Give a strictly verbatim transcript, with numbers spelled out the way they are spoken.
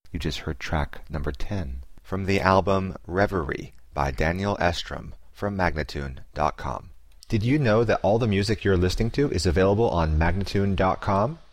You just heard track number ten from the album Reverie by Daniel Estrom from Magnatune dot com. Did you know that all the music you're listening to is available on Magnatune dot com?